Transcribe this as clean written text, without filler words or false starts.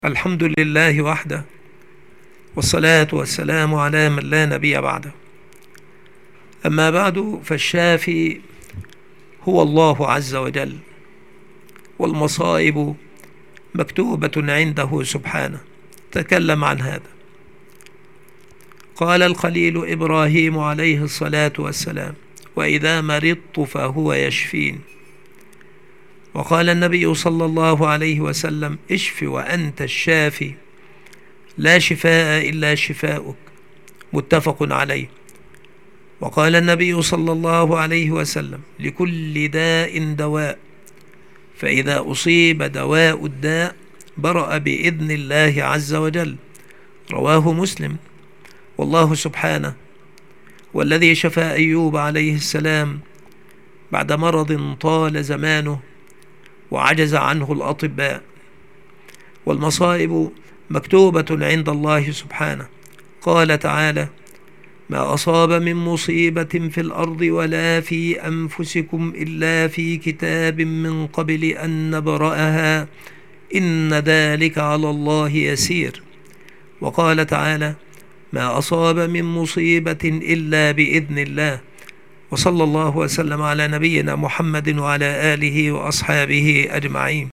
الحمد لله وحده، والصلاة والسلام على من لا نبي بعده. أما بعد، فالشافي هو الله عز وجل، والمصائب مكتوبة عنده سبحانه. تكلم عن هذا. قال الخليل إبراهيم عليه الصلاة والسلام: وإذا مرضت فهو يشفين. وقال النبي صلى الله عليه وسلم: اشف وأنت الشافي، لا شفاء إلا شفاؤك. متفق عليه. وقال النبي صلى الله عليه وسلم: لكل داء دواء، فإذا أصيب دواء الداء برأ بإذن الله عز وجل. رواه مسلم. والله سبحانه والذي شفى أيوب عليه السلام بعد مرض طال زمانه وعجز عنه الأطباء. والمصائب مكتوبة عند الله سبحانه. قال تعالى: ما أصاب من مصيبة في الأرض ولا في أنفسكم إلا في كتاب من قبل أن نبرأها إن ذلك على الله يسير. وقال تعالى: ما أصاب من مصيبة إلا بإذن الله. وصلى الله وسلم على نبينا محمد وعلى آله وأصحابه أجمعين.